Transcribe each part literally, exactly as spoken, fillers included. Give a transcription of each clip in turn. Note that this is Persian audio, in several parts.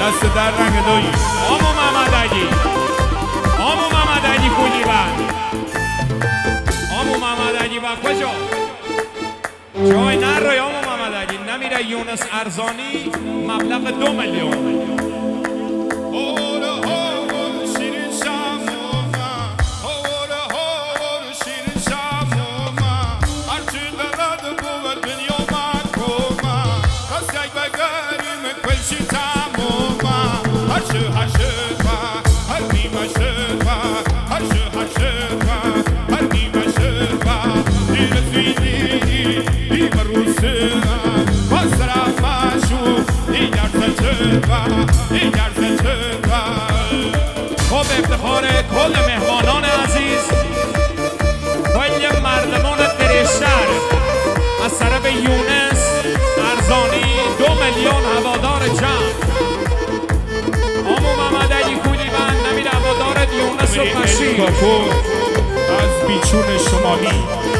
دست در رنگ دوی آمو محمد علی آمو محمد علی کولی بند آمو محمد علی با کجا جای نروی آمو محمد علی نمیره یونس ارزانی مبلغ دو میلیون خب افتخار کل مهمانان عزیز کل مردمان درشتر از طرف یونس ارزانی دو میلیون هوادار جمع آمو محمد علی کولی بند نمیر هوادار یونس و پشیر از بیچون شمالی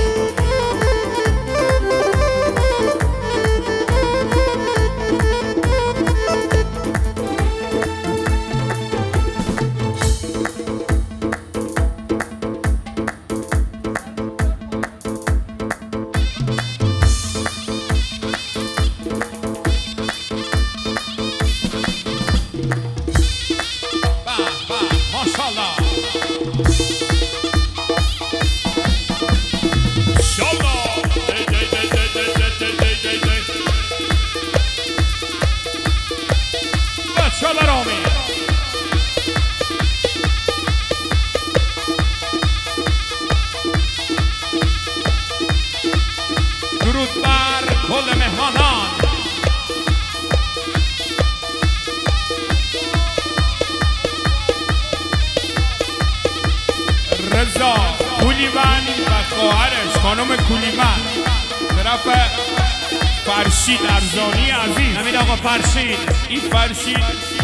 درود بر کل مهمانان رضا کولیبند و خواهرش خانم کولیبند طرف فرشید ارزانی عزیز همین آقا فرشید این فرشید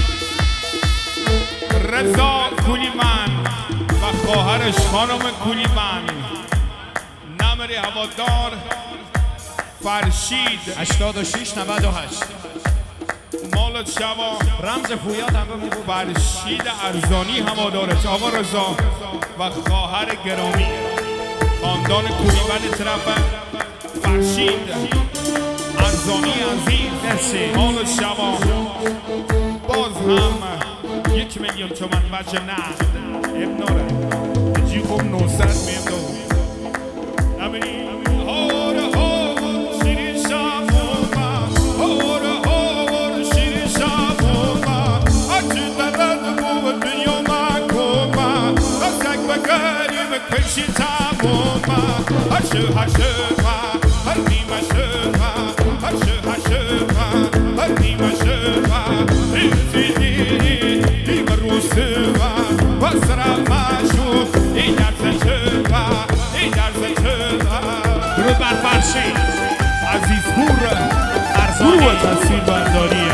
رضا کولیبند و خواهرش خانم کولیبند نمر هوادار فرشید هشتاد و شش نود و هشت مال شوا رمز پویات هم بمون فرشید ارزانی هوادارش آقا رضا و خواهر گرامی خاندان کولیبند طرف فرشید ارزانی عزیز مرسی مال شوا باز هم یک میلیون تومن بچه نقد ابناره جی خوب نوصد میم دو نبینی هاره هاره شیرین شموما هاره هاره شیرین شموما هرچی درد بود دنیا مکوما از یک بگریم کشی تموما هرچه هرچه هر نیمه شما هرچه هرچه هر نیمه شما درود بر فرشید عزیز پور ارزانی تصویر برداری